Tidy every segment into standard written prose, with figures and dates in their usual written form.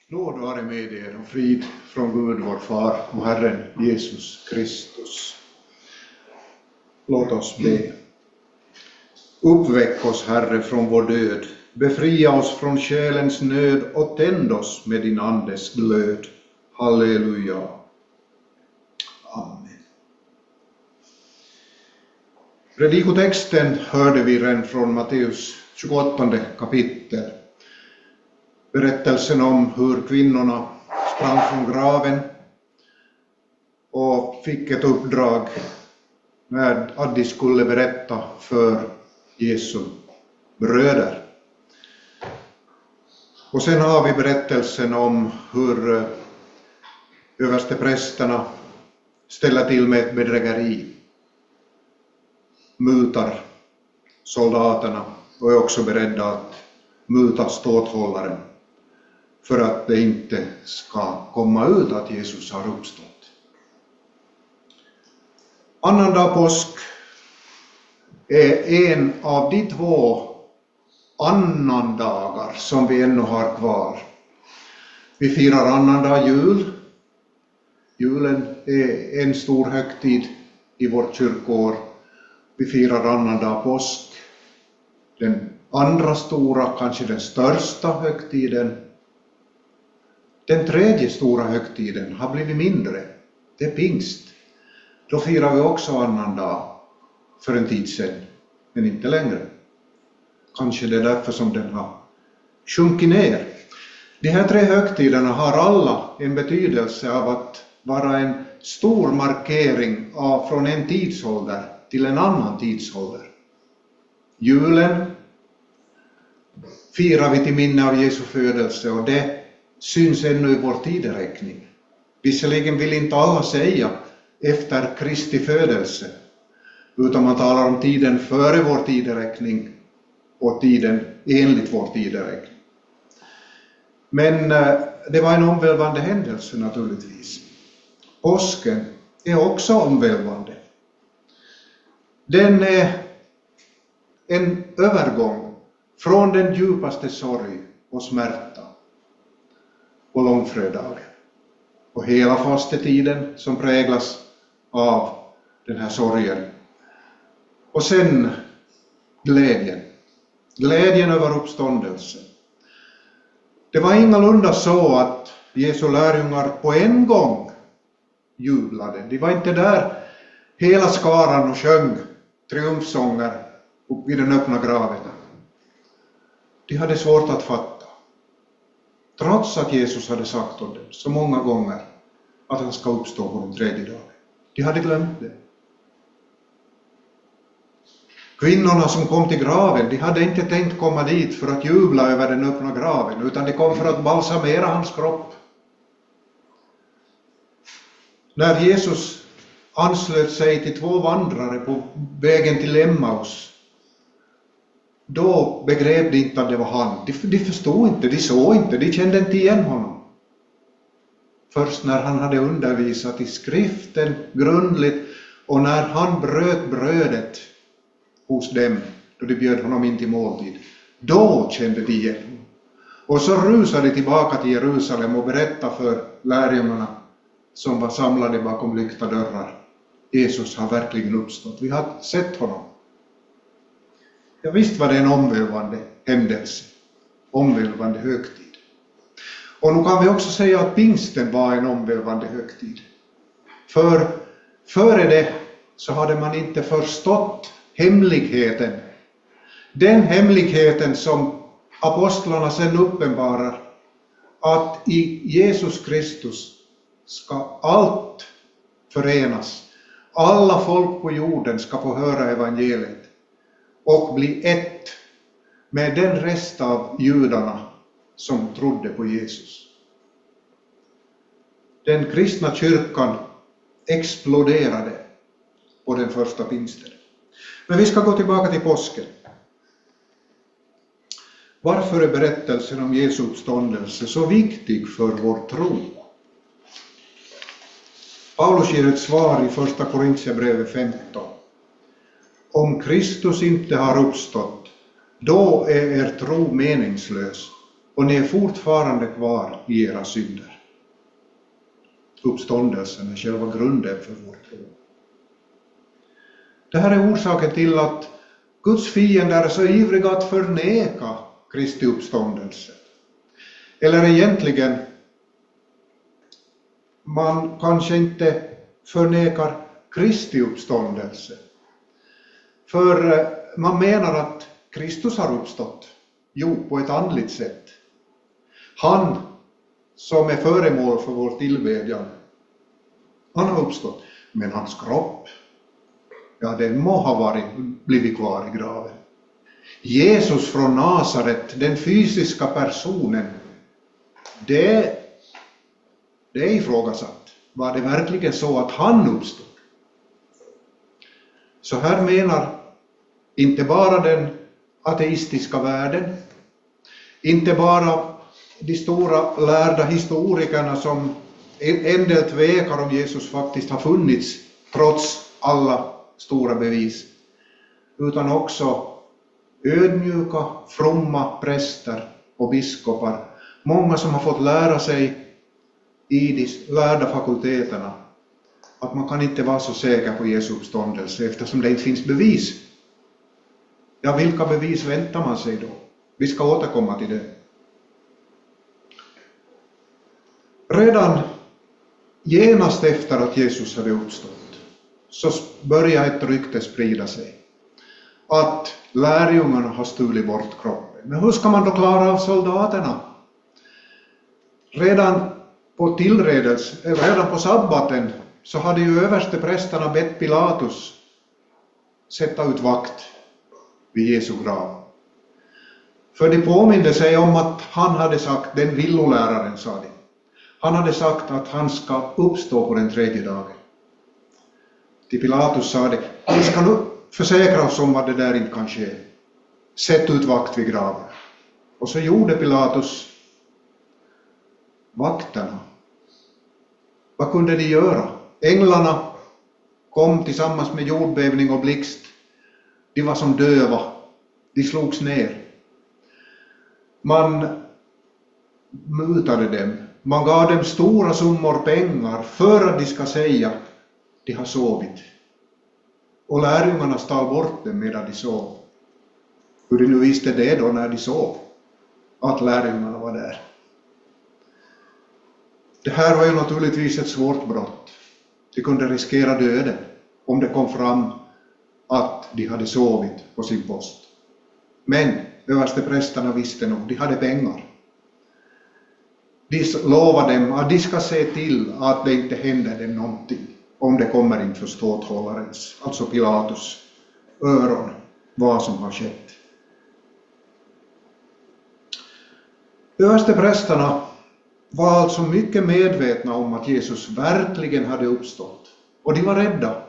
Nåd vare med er och frid från Gud vår far och Herren Jesus Kristus. Låt oss be. Uppväck oss, Herre, från vår död. Befria oss från själens nöd och tänd oss med din andes glöd. Halleluja. Amen. Predikotexten hörde vi redan från Matteus 28 kapitel. Berättelsen om hur kvinnorna sprang från graven och fick ett uppdrag med att de skulle berätta för Jesu bröder. Och sen har vi berättelsen om hur översteprästerna ställer till med ett bedrägeri, mutar soldaterna och är också beredda att muta ståthållaren för att det inte ska komma ut att Jesus har uppstått. Annandag påsk är en av de 2 annandagar som vi ännu har kvar. Vi firar annandag jul. Julen är en stor högtid i vårt kyrkoår. Vi firar annandag påsk. Den andra stora, kanske den största högtiden. Den tredje stora högtiden har blivit mindre. Det är pingst. Då firar vi också annandag för en tid sedan, men inte längre. Kanske det är därför som den har sjunkit ner. De här 3 högtiderna har alla en betydelse av att vara en stor markering från en tidsålder till en annan tidsålder. Julen firar vi till minne av Jesu födelse och det syns ännu i vår tideräkning. Visserligen vill inte alla säga efter Kristi födelse, utan man talar om tiden före vår tideräkning och tiden enligt vår tideräkning. Men det var en omvälvande händelse naturligtvis. Påsken är också omvälvande. Den är en övergång från den djupaste sorg och smärta och långfredagen och hela fastetiden som präglas av den här sorgen. Och sen glädjen över uppståndelsen. Det var ingalunda så att Jesu lärjungar på en gång jublade. De var inte där hela skaran och sjöng triumfsånger vid den öppna graven. De hade svårt att fatta. Trots att Jesus hade sagt om det så många gånger att han ska uppstå på den 3:e dagen. De hade glömt det. Kvinnorna som kom till graven, de hade inte tänkt komma dit för att jubla över den öppna graven, utan de kom för att balsamera hans kropp. När Jesus anslöt sig till 2 vandrare på vägen till Emmaus, då begrep de inte att det var han. De förstod inte, de såg inte, de kände inte igen honom. Först när han hade undervisat i skriften grundligt och när han bröt brödet hos dem, då de bjöd honom in till måltid, då kände de igen honom. Och så rusade de tillbaka till Jerusalem och berättade för lärjungarna som var samlade bakom lyckta dörrar. Jesus har verkligen uppstått. Vi har sett honom. Ja, visst var det en omvälvande händelse, omvälvande högtid. Och nu kan vi också säga att pingsten var en omvälvande högtid. För före det så hade man inte förstått hemligheten. Den hemligheten som apostlarna sen uppenbarar, att i Jesus Kristus ska allt förenas. Alla folk på jorden ska få höra evangeliet och bli ett med den rest av judarna som trodde på Jesus. Den kristna kyrkan exploderade på den första pingsten. Men vi ska gå tillbaka till påsken. Varför är berättelsen om Jesu uppståndelse så viktig för vår tro? Paulus ger ett svar i 1 Korintierbrevet 15. Om Kristus inte har uppstått, då är er tro meningslös och ni är fortfarande kvar i era synder. Uppståndelsen är själva grunden för vår tro. Det här är orsaken till att Guds fiender är så ivriga att förneka Kristi uppståndelse. Eller egentligen, man kanske inte förnekar Kristi uppståndelse. För man menar att Kristus har uppstått. Jo, på ett andligt sätt. Han som är föremål för vår tillbedjan, han har uppstått. Men hans kropp, ja, den må ha blivit kvar i graven. Jesus från Nasaret, den fysiska personen, det är ifrågasatt. Var det verkligen så att han uppstod? Så här menar inte bara den ateistiska världen, inte bara de stora lärda historikerna som en del tvekar om Jesus faktiskt har funnits trots alla stora bevis, utan också ödmjuka, fromma präster och biskopar, många som har fått lära sig i de lärda fakulteterna att man kan inte vara så säker på Jesu uppståndelse eftersom det inte finns bevis. Ja, vilka bevis väntar man sig då? Vi ska återkomma till det. Redan genast efter att Jesus hade uppstått så började ett rykte sprida sig att lärjungarna har stulit bort kroppen. Men hur ska man då klara av soldaterna? Redan på sabbaten så hade ju översteprästerna bett Pilatus sätta ut vakt vid Jesu grav. För de påminde sig om att han hade sagt, den villoläraren sa det, han hade sagt att han ska uppstå på den tredje dagen. Till Pilatus sa det, vi ska nu försäkra oss om att det där inte kan ske. Sätt ut vakt vid graven. Och så gjorde Pilatus. Vakterna, vad kunde de göra? Änglarna kom tillsammans med jordbävning och blixt. De var som döva. De slogs ner. Man mutade dem. Man gav dem stora summor pengar för att de ska säga de har sovit. Och lärjungarna stal bort dem medan de sov. Hur de nu visste det då när de sov, att lärjungarna var där. Det här var ju naturligtvis ett svårt brott. De kunde riskera döden om det kom fram att de hade sovit på sin post. Men översteprästerna visste nog, de hade pengar. De lovade dem att de ska se till att det inte händer dem någonting om det kommer inför ståthållarens, alltså Pilatus, öron vad som har skett. Översteprästerna var alltså mycket medvetna om att Jesus verkligen hade uppstått. Och de var rädda.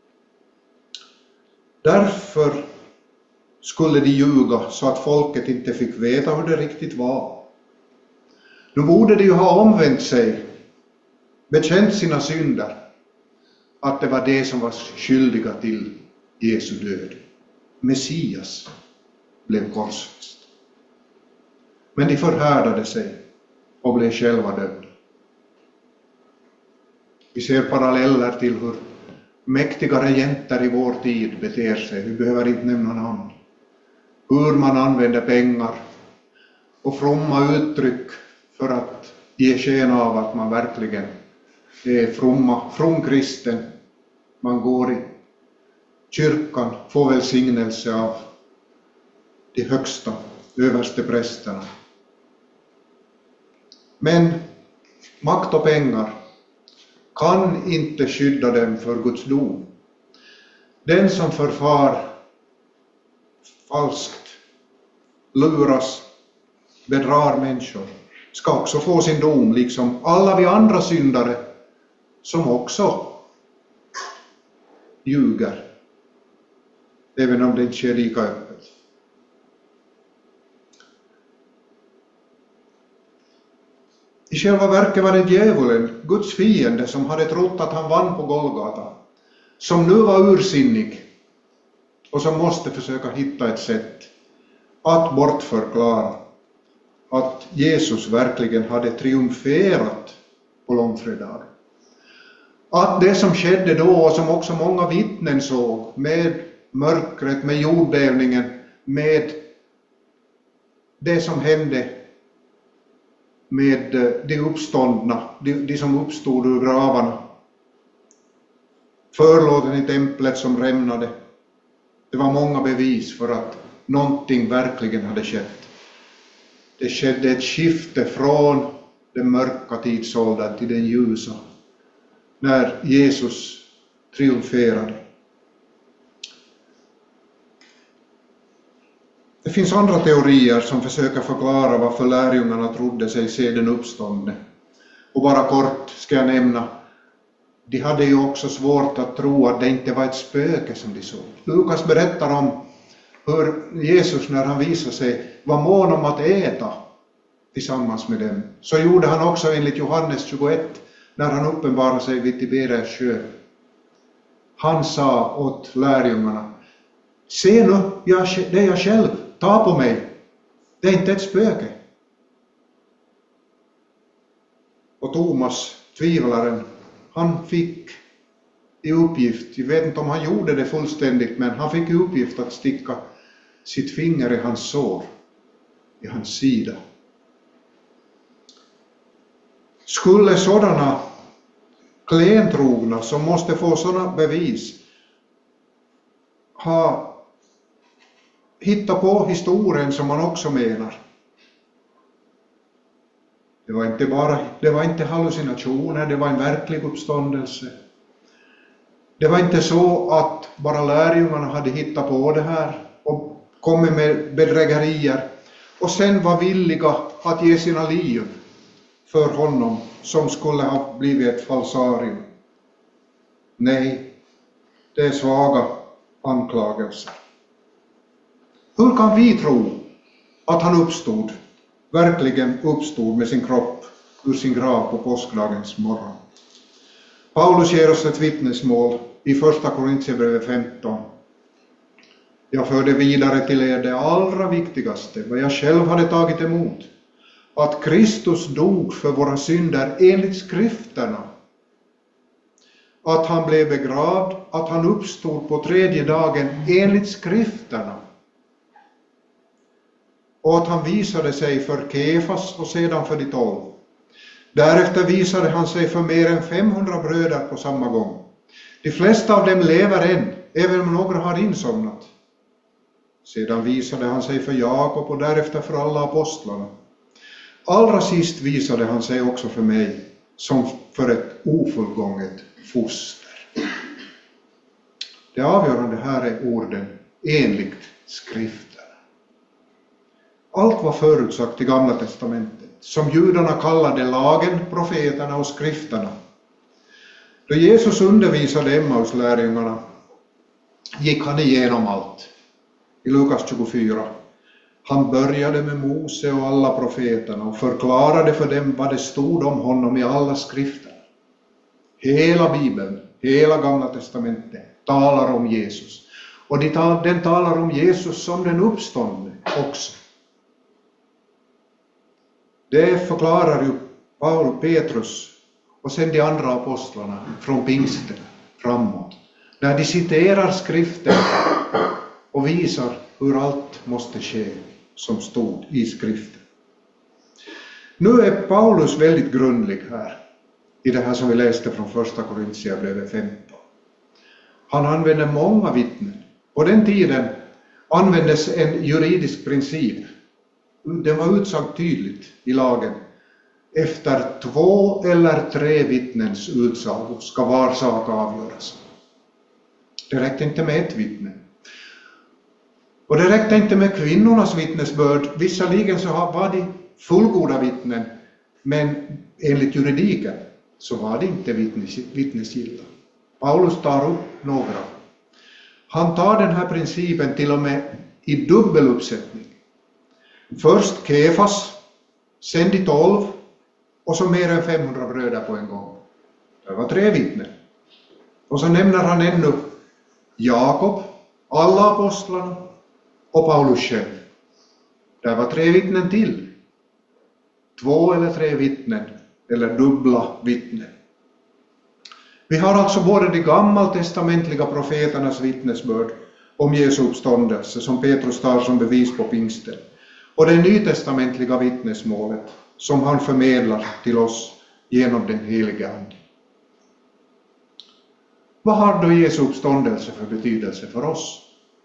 Därför skulle de ljuga så att folket inte fick veta hur det riktigt var. Nu borde de ju ha omvänt sig, bekänt sina synder, att det var det som var skyldiga till Jesu död. Messias blev korsfäst. Men de förhärdade sig och blev själva dömda. Vi ser paralleller till hur mäktiga regenter i vår tid beter sig. Vi behöver inte nämna namn. Hur man använder pengar och fromma uttryck för att ge sken av att man verkligen är from kristen. Man går i kyrkan, får välsignelse av de högsta översteprästerna. Men makt och pengar kan inte skydda dem för Guds dom. Den som förfar falskt, luras, bedrar människor ska också få sin dom, liksom alla vi andra syndare som också ljuger, även om det inte sker lika öppet. I själva verket var det djävulen, Guds fiende, som hade trott att han vann på Golgata, som nu var ursinnig och som måste försöka hitta ett sätt att bortförklara att Jesus verkligen hade triumferat på långfredagen. Att det som skedde då och som också många vittnen såg med mörkret, med jordbävningen, med det som hände med de uppståndna, de som uppstod ur gravarna, förlåten i templet som rämnade. Det var många bevis för att någonting verkligen hade skett. Det skedde ett skifte från den mörka tidsåldern till den ljusa, när Jesus triumferade. Det finns andra teorier som försöker förklara varför lärjungarna trodde sig se den uppståndne. Och bara kort ska jag nämna, de hade ju också svårt att tro att det inte var ett spöke som de såg. Lukas berättar om hur Jesus, när han visade sig, var mån om att äta tillsammans med dem. Så gjorde han också enligt Johannes 21, när han uppenbarade sig vid Tiberias sjö. Han sa åt lärjungarna: se nu, det är jag själv, ta på mig, det är inte ett spöke. Och Thomas, tvivlaren, han fick i uppgift, jag vet inte om han gjorde det fullständigt, men han fick i uppgift att sticka sitt finger i hans sår, i hans sida. Skulle sådana klentrogna som måste få sådana bevis ha hittat på historien som man också menar? Det var inte hallucinationer, det var en verklig uppståndelse. Det var inte så att bara lärjungarna hade hittat på det här och kommit med bedrägerier och sen var villiga att ge sina liv för honom som skulle ha blivit ett falsarium. Nej, det är svaga anklagelser. Hur kan vi tro att han verkligen uppstod med sin kropp ur sin grav på påskdagens morgon? Paulus ger oss ett vittnesmål i första Korintierbrevet 15. Jag förde vidare till er det allra viktigaste, vad jag själv hade tagit emot. Att Kristus dog för våra synder enligt skrifterna. Att han blev begravd, att han uppstod på tredje dagen enligt skrifterna. Och att han visade sig för Kefas och sedan för de 12. Därefter visade han sig för mer än 500 bröder på samma gång. De flesta av dem lever än, även om några har insomnat. Sedan visade han sig för Jakob och därefter för alla apostlarna. Allra sist visade han sig också för mig, som för ett ofullgånget foster. Det avgörande här är orden enligt skrifterna. Allt var förutsagt i Gamla testamentet, som judarna kallade lagen, profeterna och skrifterna. Då Jesus undervisade Emmaus-lärjungarna gick han igenom allt. I Lukas 24. Han började med Mose och alla profeterna och förklarade för dem vad det stod om honom i alla skrifter. Hela Bibeln, hela Gamla testamentet talar om Jesus. Och den talar om Jesus som den uppståndne också. Det förklarar ju Petrus och sen de andra apostlarna från pingsten framåt. När de citerar skriften och visar hur allt måste ske som stod i skriften. Nu är Paulus väldigt grundlig här i det här som vi läste från första Korintierbrevet 15. Han använder många vittnen. På den tiden användes en juridisk princip. Den var utsagt tydligt i lagen. Efter 2 eller 3 vittnens utsago ska var sak avgöras. Det räckte inte med ett vittne. Och det räckte inte med kvinnornas vittnesbörd. Visserligen så var de fullgoda vittnen, men enligt juridiken så var det inte vittnesgilla. Paulus tar upp några. Han tar den här principen till och med i dubbeluppsättning. Först Kefas, sen de 12 och så mer än 500 bröder på en gång. Det var 3 vittnen. Och så nämner han ännu Jakob, alla apostlarna och Paulus själv. Det var 3 vittnen till. 2 eller 3 vittnen, eller dubbla vittnen. Vi har alltså både de gammaltestamentliga profeternas vittnesbörd om Jesu uppståndelse, som Petrus tar som bevis på pingsten, och det nytestamentliga vittnesmålet som han förmedlar till oss genom den helige Ande. Vad har då Jesu uppståndelse för betydelse för oss?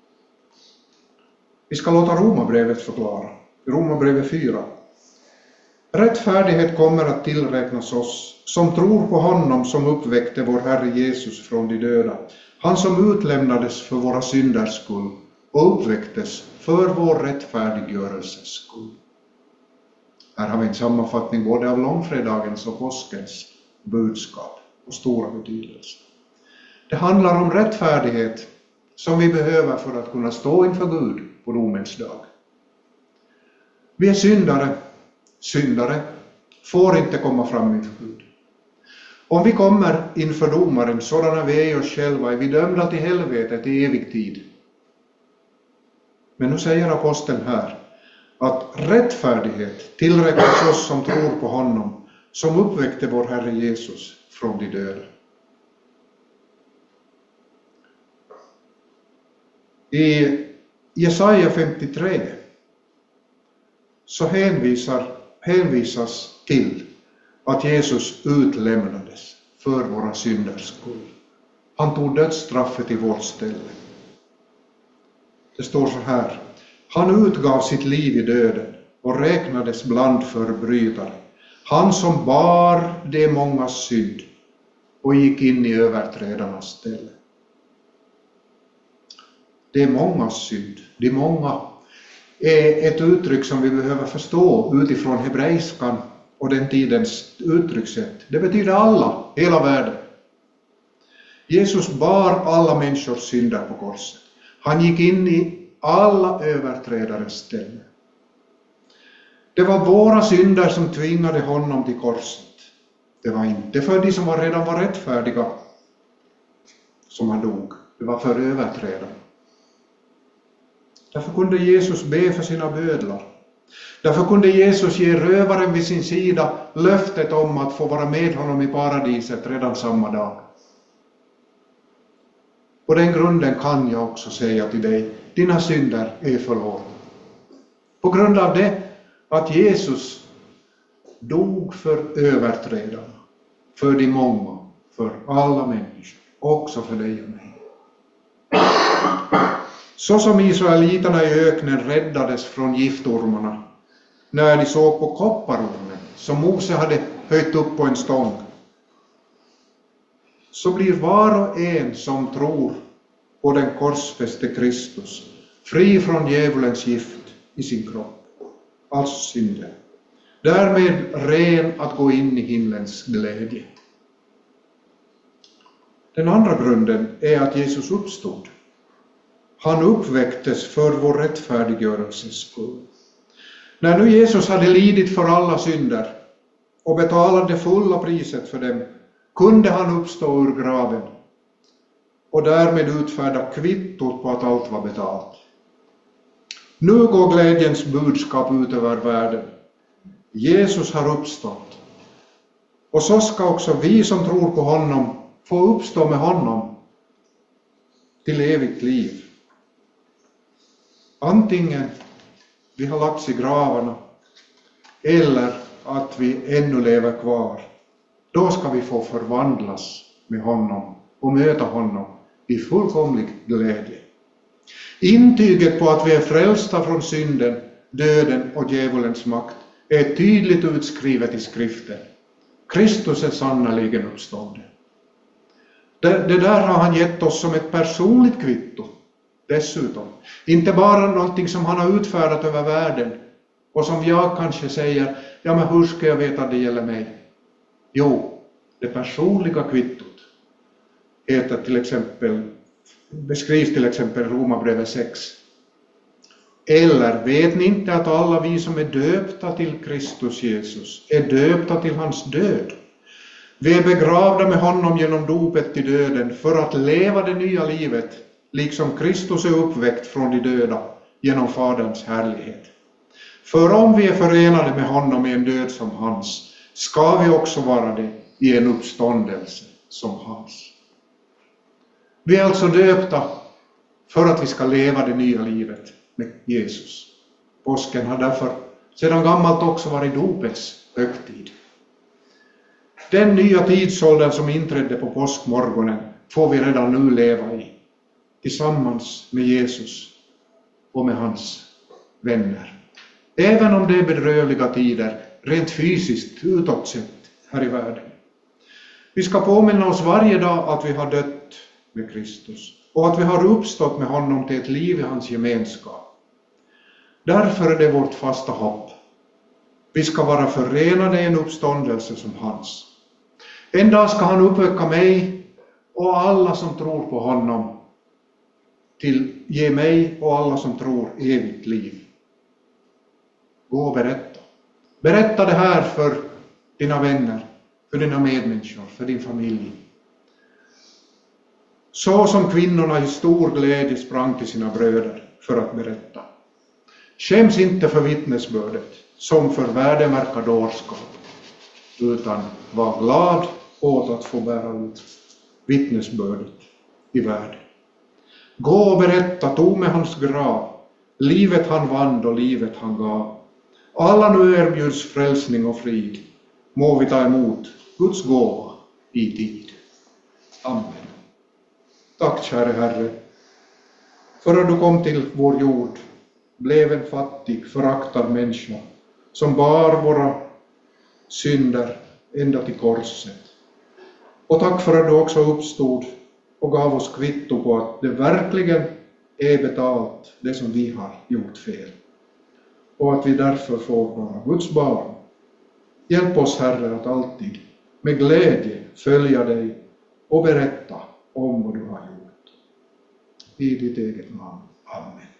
Vi ska låta Romarbrevet förklara. Romarbrevet 4. Rättfärdighet kommer att tillräknas oss som tror på honom som uppväckte vår Herre Jesus från de döda. Han som utlämnades för våra synders skull och uppväcktes för vår rättfärdiggörelses skull. Här har vi en sammanfattning både av långfredagens och påskens budskap och stora betydelse. Det handlar om rättfärdighet som vi behöver för att kunna stå inför Gud på domens dag. Vi är syndare. Syndare får inte komma fram inför Gud. Om vi kommer inför domaren sådana vi är oss själva är vi dömda till helvetet i evig tid. Men nu säger aposteln här att rättfärdighet tillräknas oss som tror på honom som uppväckte vår Herre Jesus från de döda. I Jesaja 53 så hänvisas till att Jesus utlämnades för våra synders skull. Han tog dödsstraffet i vårt ställe. Det står så här: han utgav sitt liv i döden och räknades bland förbrytare. Han som bar de mångas synd och gick in i överträdarnas ställe. Det är mångas synd. De många är ett uttryck som vi behöver förstå utifrån hebreiskan och den tidens uttryckssätt. Det betyder alla, hela världen. Jesus bar alla människors synder på korset. Han gick in i alla överträdares ställe. Det var våra synder som tvingade honom till korset. Det var inte för de som redan var rättfärdiga som han dog. Det var för överträdarna. Därför kunde Jesus be för sina bödlar. Därför kunde Jesus ge rövaren vid sin sida löftet om att få vara med honom i paradiset redan samma dag. På den grunden kan jag också säga till dig, dina synder är förlåtna. På grund av det att Jesus dog för överträdarna, för de många, för alla människor, också för dig och mig. Så som israeliterna i öknen räddades från giftormarna när de såg på kopparormen som Mose hade höjt upp på en stång, så blir var och en som tror på den korsfäste Kristus fri från djävulens gift i sin kropp, alltså synden. Därmed ren att gå in i himlens glädje. Den andra grunden är att Jesus uppstod. Han uppväcktes för vår rättfärdiggörelses skull. När nu Jesus hade lidit för alla synder och betalade det fulla priset för dem, kunde han uppstå ur graven och därmed utfärda kvittot på att allt var betalt. Nu går glädjens budskap ut över världen. Jesus har uppstått. Och så ska också vi som tror på honom få uppstå med honom till evigt liv. Antingen vi har lagts i gravarna eller att vi ännu lever kvar. Då ska vi få förvandlas med honom och möta honom i fullkomlig glädje. Intyget på att vi är frälsta från synden, döden och djävulens makt är tydligt utskrivet i skriften. Kristus är sannoliken uppstånden. Det där har han gett oss som ett personligt kvitto. Dessutom, inte bara någonting som han har utfärdat över världen och som jag kanske säger, ja men hur ska jag veta att det gäller mig? Jo, det personliga kvittot beskrivs till exempel i Romarbrevet 6. Eller vet ni inte att alla vi som är döpta till Kristus Jesus är döpta till hans död? Vi är begravda med honom genom dopet till döden för att leva det nya livet, liksom Kristus är uppväckt från de döda genom Faderns härlighet. För om vi är förenade med honom i en död som hans, ska vi också vara det i en uppståndelse som hans. Vi är alltså döpta för att vi ska leva det nya livet med Jesus. Påsken har därför sedan gammalt också varit dopets högtid. Den nya tidsåldern som inträdde på påskmorgonen får vi redan nu leva i, tillsammans med Jesus och med hans vänner. Även om det är bedrövliga tider, rent fysiskt utåt sett här i världen. Vi ska påminna oss varje dag att vi har dött med Kristus och att vi har uppstått med honom till ett liv i hans gemenskap. Därför är det vårt fasta hopp. Vi ska vara förenade i en uppståndelse som hans. En dag ska han uppväcka mig och alla som tror på honom till ge mig och alla som tror evigt liv. Gå och berätta. Berätta det här för dina vänner, för dina medmänniskor, för din familj. Så som kvinnorna i stor glädje sprang till sina bröder för att berätta. Skäms inte för vittnesbördet som för värdemärka dårskap, utan var glad åt att få bära ut vittnesbördet i världen. Gå och berätta, tog med hans grav, livet han vann och livet han gav. Alla nu erbjuds frälsning och frid, må vi ta emot Guds gåva i tid. Amen. Tack käre Herre, för att du kom till vår jord, blev en fattig, föraktad människa som bar våra synder ända till korset. Och tack för att du också uppstod och gav oss kvitto på att det verkligen är betalt, det som vi har gjort fel. Och att vi därför får vara Guds barn. Hjälp oss Herre att alltid med glädje följa dig och berätta om vad du har gjort. I ditt eget namn. Amen.